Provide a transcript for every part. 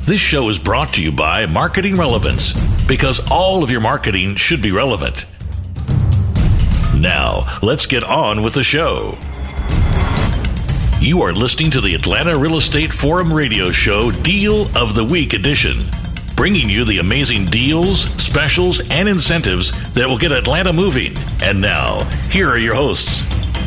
This show is brought to you by Marketing Relevance, because all of your marketing should be relevant. Now, let's get on with the show. You are listening to the Atlanta Real Estate Forum radio show Deal of the Week edition, bringing you the amazing deals, specials, and incentives that will get Atlanta moving. And now, here are your hosts.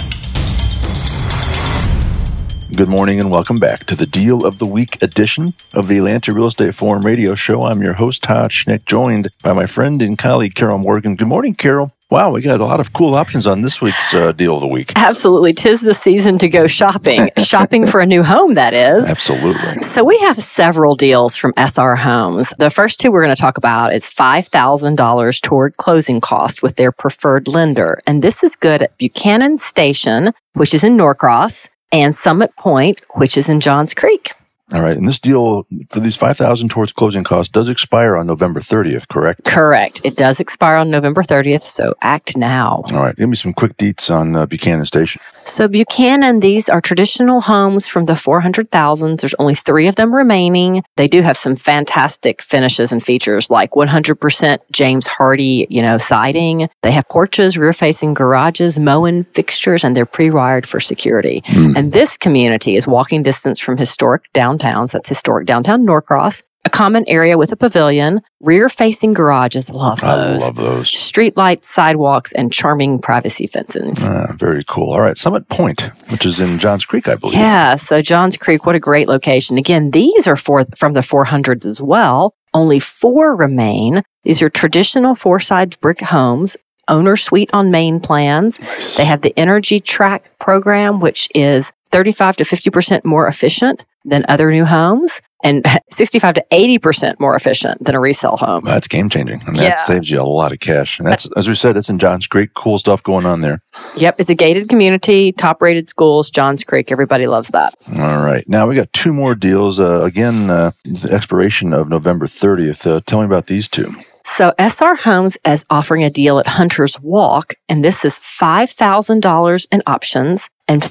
Good morning and welcome back to the Deal of the Week edition of the Atlanta Real Estate Forum radio show. I'm your host, Todd Schnick, joined by my friend and colleague, Carol Morgan. Good morning, Carol. Wow, we got a lot of cool options on this week's Deal of the Week. Absolutely. 'Tis the season to go shopping. Shopping for a new home, that is. Absolutely. So we have several deals from SR Homes. The first two we're going to talk about is $5,000 toward closing cost with their preferred lender. And this is good at Buchanan Station, which is in Norcross, and Summit Point, which is in Johns Creek. All right. And this deal for these $5,000 towards closing costs does expire on November 30th, correct? Correct. It does expire on November 30th, so act now. All right. Give me some quick deets on Buchanan Station. So Buchanan, these are traditional homes from the 400,000s. There's only 3 of them remaining. They do have some fantastic finishes and features like 100% James Hardy, siding. They have porches, rear-facing garages, mowing fixtures, and they're pre-wired for security. And this community is walking distance from historic downtowns. That's historic downtown Norcross. A common area with a pavilion, rear-facing garages. Love those. I love those. Street lights, sidewalks, and charming privacy fencing. Very cool. All right. Summit Point, which is in Johns Creek, I believe. Yeah. So Johns Creek, what a great location. Again, these are from the 400s as well. Only 4 remain. These are traditional 4-side brick homes. Owner suite on main plans. Nice. They have the Energy Track program, which is 35 to 50% more efficient than other new homes and 65 to 80% more efficient than a resale home. That's game changing. And that saves you a lot of cash. And that's, as we said, it's in Johns Creek. Cool stuff going on there. Yep. It's a gated community, top rated schools, Johns Creek. Everybody loves that. All right. Now we got 2 more deals. The expiration of November 30th. Tell me about these 2. So SR Homes is offering a deal at Hunter's Walk, and this is $5,000 in options and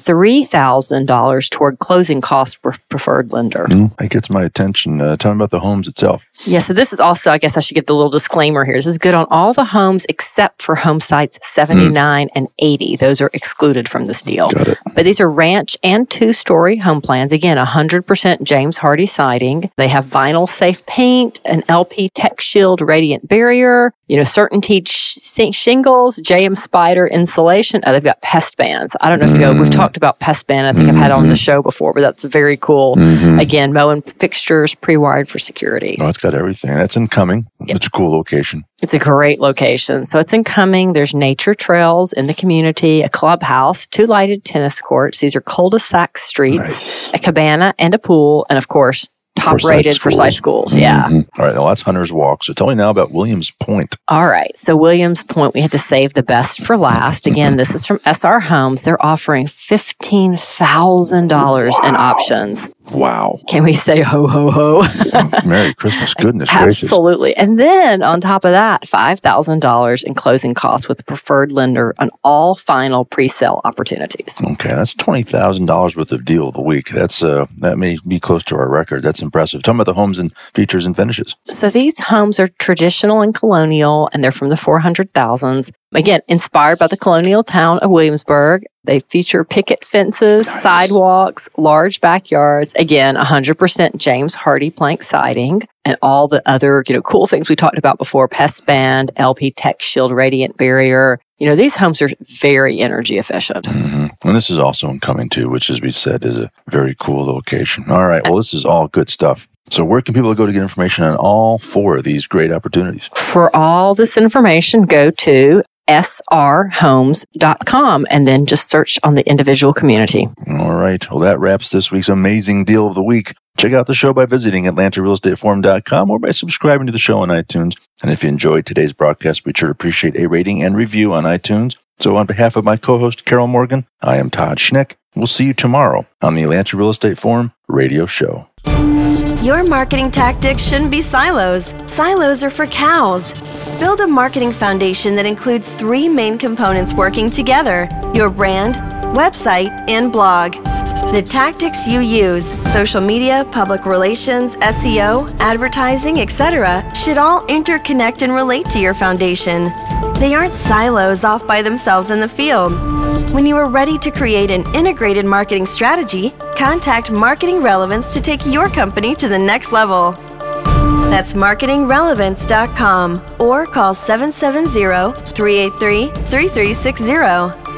$3,000 toward closing costs for preferred lender. That gets my attention. Tell me about the homes itself. Yeah, so this is also, I guess I should give the little disclaimer here. This is good on all the homes except for home sites 79 and 80. Those are excluded from this deal. Got it. But these are ranch and 2-story home plans. Again, 100% James Hardy siding. They have vinyl safe paint, an LP Tech Shield radiant barrier, Certainty shingles, JM Spider insulation. They've got pest bans. I don't know if you know, we've talked about pest ban. I think I've had it on the show before, but that's very cool. Again, mowing fixtures, pre-wired for security. Oh, it's got everything. That's in Cumming. Yep. It's a cool location. It's a great location. So it's in Cumming. There's nature trails in the community, a clubhouse, 2 lighted tennis courts. These are cul-de-sac streets, nice. A cabana and a pool, and of course, top-rated Forsyth schools. Yeah. All right. Well, that's Hunter's Walk. So tell me now about Williams Point. All right. So Williams Point, we had to save the best for last. Again, this is from SR Homes. They're offering $15,000 in options. Wow. Can we say ho, ho, ho? Merry Christmas. Goodness gracious. Absolutely. And then on top of that, $5,000 in closing costs with the preferred lender on all final pre-sale opportunities. Okay. That's $20,000 worth of Deal of the Week. That may be close to our record. That's impressive. Tell me about the homes and features and finishes. So these homes are traditional and colonial, and they're from the 400,000s. Again, inspired by the colonial town of Williamsburg. They feature picket fences, nice. Sidewalks, large backyards. Again, 100% James Hardy plank siding, and all the other, cool things we talked about before: pest ban, LP Tech Shield radiant barrier. These homes are very energy efficient. And this is also in Cumming too, which, as we said, is a very cool location. All right. Well, this is all good stuff. So where can people go to get information on all 4 of these great opportunities? For all this information, go to srhomes.com and then just search on the individual community. All right. Well, that wraps this week's amazing Deal of the Week. Check out the show by visiting AtlantaRealEstateForum.com or by subscribing to the show on iTunes. And if you enjoyed today's broadcast, we'd sure appreciate a rating and review on iTunes. So on behalf of my co-host, Carol Morgan, I am Todd Schnick. We'll see you tomorrow on the Atlanta Real Estate Forum radio show. Your marketing tactics shouldn't be silos. Silos are for cows. Build a marketing foundation that includes 3 main components working together: your brand, website, and blog. The tactics you use Social media, public relations, SEO, advertising, etc. should all interconnect and relate to your foundation. They aren't silos off by themselves in the field. When you are ready to create an integrated marketing strategy, contact Marketing Relevance to take your company to the next level. That's marketingrelevance.com or call 770-383-3360.